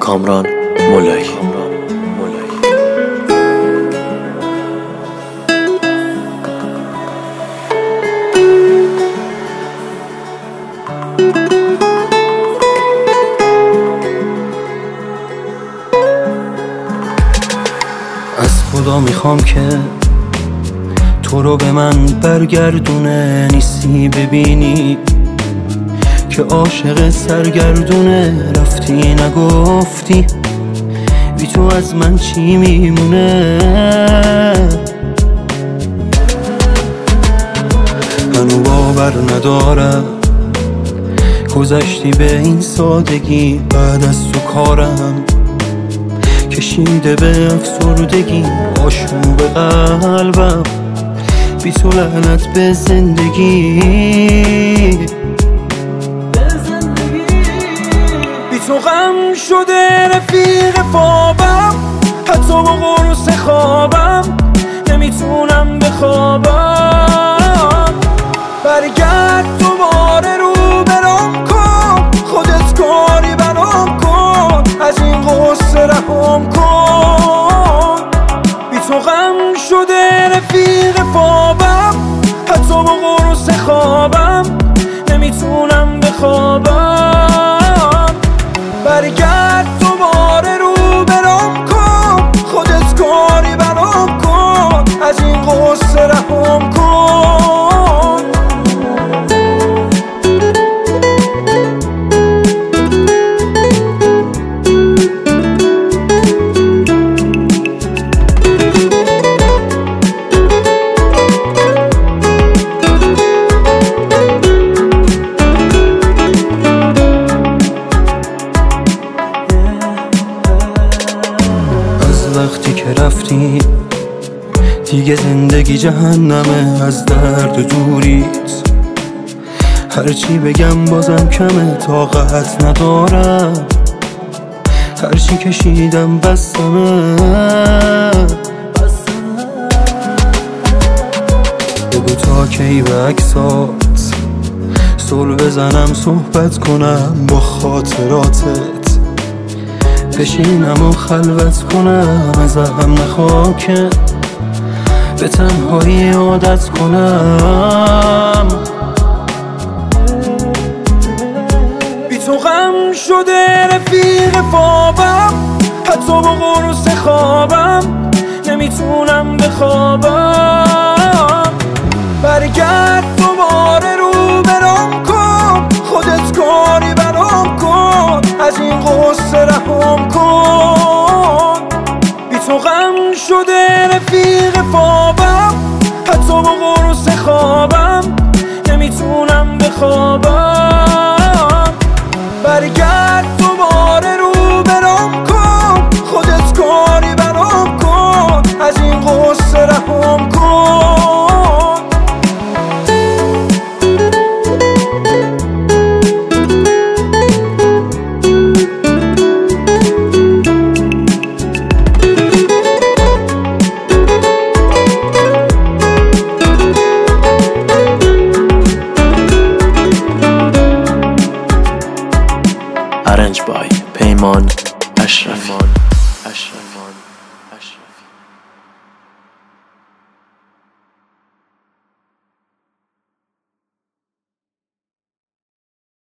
کامران مولایی. از خدا میخوام که تو رو به من برگردونه، نیستی ببینی که عاشق سرگردونه. رفتی نگفتی بی تو از من چی میمونه. هنو باور ندارم گذشتی به این سادگی. بعد از تو کارم کشیده به افسردگی. آشوب قلبم بی تو، لعنت به زندگی. بی تو غم شده رفیق خوابم، حتی با قرص خوابم نمیتونم بخوابم. برگرد دوباره رو برام کن، خودت کاری برام کن، از این غصه رهام کن. بی تو غم شده رفیق خوابم، حتی با قرص خوابم نمیتونم بخوابم. برگرد دوباره رو برام کن، خودت کاری برام کن، از این غصه رهام کن. وقتی که رفتی دیگه زندگی جهنمه. از درد دوریت هرچی بگم بازم کمه. طاقت ندارم هرچی کشیدم بستمه. بگو تا کی به عکسات صلح بزنم، صحبت کنم با خاطراتت، بشینم و خلوت کنم. ازم نخواه که به تنهایی عادت کنم. بی تو غم شده رفیق خوابم، حتی با قرص خوابم نمیتونم بخوابم. برگرد دوباره رو برام کن، خودت کاری برام کن، از این غصه رهام کن. بی تو غم شده رفیق خوابم، حتی با قرص خوابم نمیتونم بخوابم. برگرد دوباره رو برام کن، خودت کاری برام کن، از این غصه رهام کن. Arranged by پیمان اشرفی.